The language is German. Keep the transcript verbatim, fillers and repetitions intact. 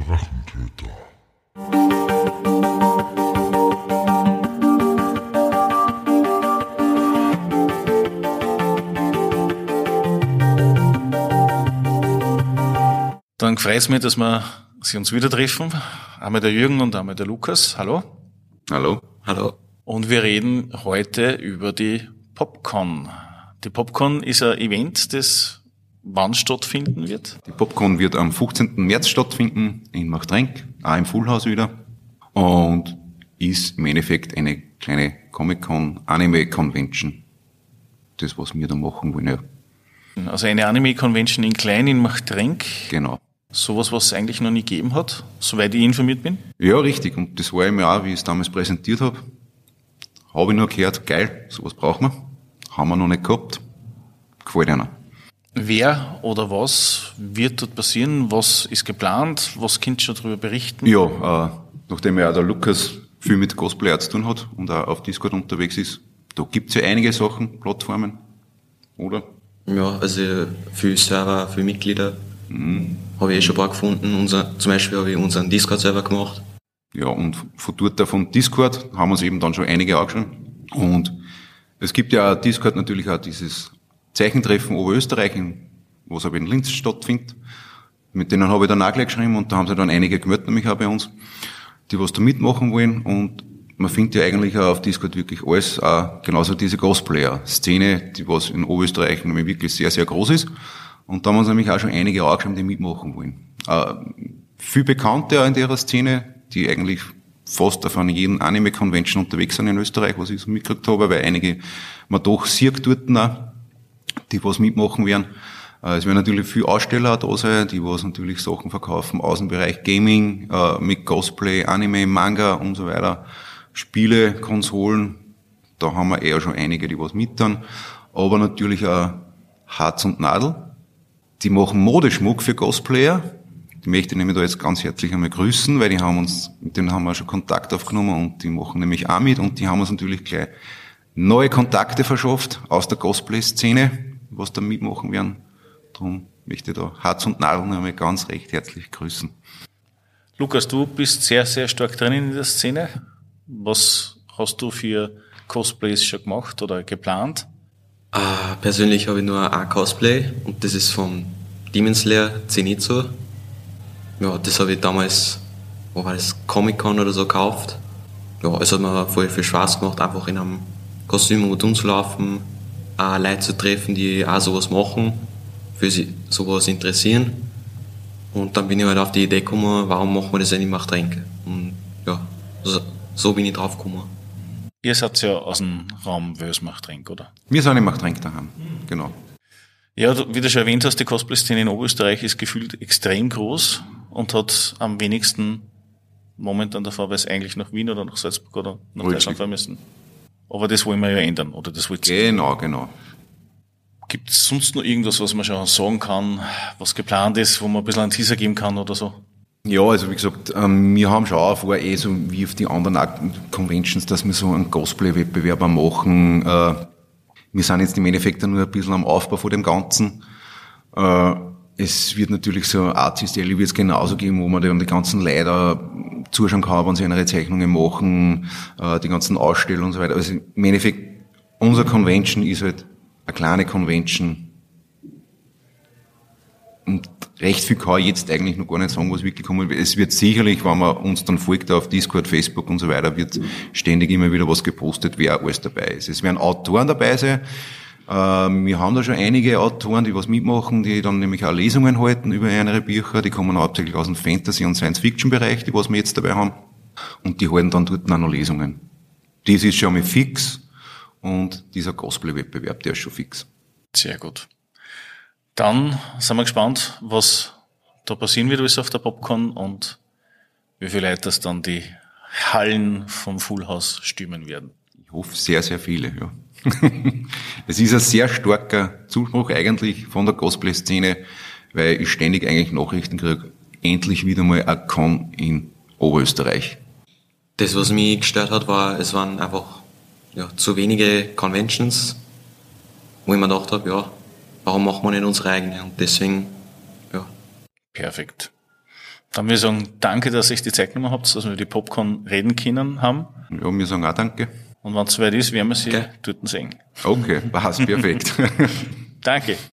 Drachentöter. Dann freut es mich, dass wir sie uns wieder treffen. Einmal der Jürgen und einmal der Lukas. Hallo. Hallo. Hallo. Und wir reden heute über die PopCon. Die PopCon ist ein Event, das wann stattfinden wird? Die PopCon wird am fünfzehnten März stattfinden in Machtrenk, auch im Fullhaus wieder. Und ist im Endeffekt eine kleine Comic-Con, Anime-Convention. Das, was wir da machen wollen, ja. Also eine Anime-Convention in klein in Machtrenk. Genau. Sowas, was es eigentlich noch nie gegeben hat, soweit ich informiert bin. Ja, richtig. Und das war mir auch, wie ich es damals präsentiert habe. Habe ich noch gehört, geil, sowas brauchen wir. Haben wir noch nicht gehabt. Gefällt einer. Wer oder was wird dort passieren? Was ist geplant? Was könnt ihr schon darüber berichten? Ja, äh, nachdem ja auch der Lukas viel mit Cosplayer zu tun hat und auch auf Discord unterwegs ist, da gibt's ja einige Sachen, Plattformen, oder? Ja, also viele Server, viele Mitglieder mhm. habe ich eh schon ein paar gefunden. Unser, zum Beispiel habe ich unseren Discord-Server gemacht. Ja, und von dort von Discord haben uns eben dann schon einige angeschaut. Und es gibt ja auch Discord natürlich auch dieses Zeichentreffen Oberösterreich, was aber in Linz stattfindet. Mit denen habe ich dann auch gleich geschrieben und da haben sich dann einige gemeldet, nämlich auch bei uns, die was da mitmachen wollen. Und man findet ja eigentlich auch auf Discord wirklich alles, auch genauso diese Cosplayer-Szene, die was in Oberösterreich nämlich wirklich sehr, sehr groß ist. Und da haben uns nämlich auch schon einige angeschrieben, die mitmachen wollen. Äh, viel Bekannte auch in der Szene, die eigentlich fast auf einer jeden Anime-Convention unterwegs sind in Österreich, was ich so mitgekriegt habe, weil einige man doch sieht dort auch, die was mitmachen werden. Äh, es werden natürlich viele Aussteller auch da sein, die was natürlich Sachen verkaufen, Außenbereich Gaming, äh, mit Cosplay, Anime, Manga und so weiter. Spiele, Konsolen, da haben wir eher schon einige, die was mit dann. Aber natürlich auch Harz und Nadel. Die machen Modeschmuck für Cosplayer. Die möchte ich nämlich da jetzt ganz herzlich einmal grüßen, weil die haben uns, mit denen haben wir schon Kontakt aufgenommen und die machen nämlich auch mit und die haben uns natürlich gleich neue Kontakte verschafft aus der Cosplay-Szene, was da mitmachen werden. Darum möchte ich da Harz und Nadel einmal ganz recht herzlich grüßen. Lukas, du bist sehr, sehr stark drin in der Szene. Was hast du für Cosplays schon gemacht oder geplant? Uh, persönlich habe ich nur ein Cosplay und das ist vom Demon Slayer Zenitsu. Ja, das habe ich damals, wo war das, Comic-Con oder so gekauft. Ja, es hat mir voll viel Spaß gemacht, einfach in einem Kostüm rumzulaufen, auch Leute zu treffen, die auch sowas machen, für sie sowas interessieren. Und dann bin ich halt auf die Idee gekommen, warum machen wir das nicht in Machtrenk? Und ja, so, so bin ich drauf gekommen. Ihr seid ja aus dem Raum Wös-Machtrenk, oder? Wir sind in Machtrenk daheim, mhm. Genau. Ja, wie du schon erwähnt hast, die Cosplay-Szene in Oberösterreich ist gefühlt extrem groß und hat am wenigsten momentan davor, weil es eigentlich nach Wien oder nach Salzburg oder nach Richtig. Deutschland fahren müssen. Aber das wollen wir ja ändern, oder das wollt ihr? Genau, genau. Gibt es sonst noch irgendwas, was man schon sagen kann, was geplant ist, wo man ein bisschen einen Teaser geben kann oder so? Ja, also wie gesagt, ähm, wir haben schon auch vor, eh so wie auf die anderen Conventions, dass wir so einen Cosplay-Wettbewerb machen. Äh, wir sind jetzt im Endeffekt nur ein bisschen am Aufbau von dem Ganzen. Äh, es wird natürlich so Artist-Alley wird es genauso geben, wo man dann die ganzen Leute zuschauen kann, wenn sie ihre Zeichnungen machen, äh, die ganzen Ausstellungen und so weiter. Also im Endeffekt, unsere Convention ist halt eine kleine Convention. Und recht viel kann ich jetzt eigentlich noch gar nicht sagen, was wirklich kommt. Es wird sicherlich, wenn man uns dann folgt auf Discord, Facebook und so weiter, wird ständig immer wieder was gepostet, wer alles dabei ist. Es werden Autoren dabei sein. Wir haben da schon einige Autoren, die was mitmachen, die dann nämlich auch Lesungen halten über ihre Bücher. Die kommen hauptsächlich aus dem Fantasy- und Science-Fiction-Bereich, die was wir jetzt dabei haben. Und die halten dann dort auch noch Lesungen. Das ist schon mal fix. Und dieser Cosplay-Wettbewerb, der ist schon fix. Sehr gut. Dann sind wir gespannt, was da passieren wird alles auf der PopCon und wie viele Leute das dann die Hallen vom Full House stürmen werden. Ich hoffe sehr, sehr viele, ja. Es ist ein sehr starker Zuspruch eigentlich von der Cosplay-Szene, weil ich ständig eigentlich Nachrichten kriege, endlich wieder mal ein Con in Oberösterreich. Das, was mich gestört hat, war, es waren einfach ja, zu wenige Conventions, wo ich mir gedacht habe, ja, warum machen wir nicht unsere eigene? Und deswegen, ja. Perfekt. Dann würde ich sagen, danke, dass ihr euch die Zeit genommen habt, dass wir die Popcorn reden können haben. Ja, wir sagen auch danke. Und wenn es soweit ist, werden wir sie Okay. dort sehen. Okay, passt, perfekt. Danke.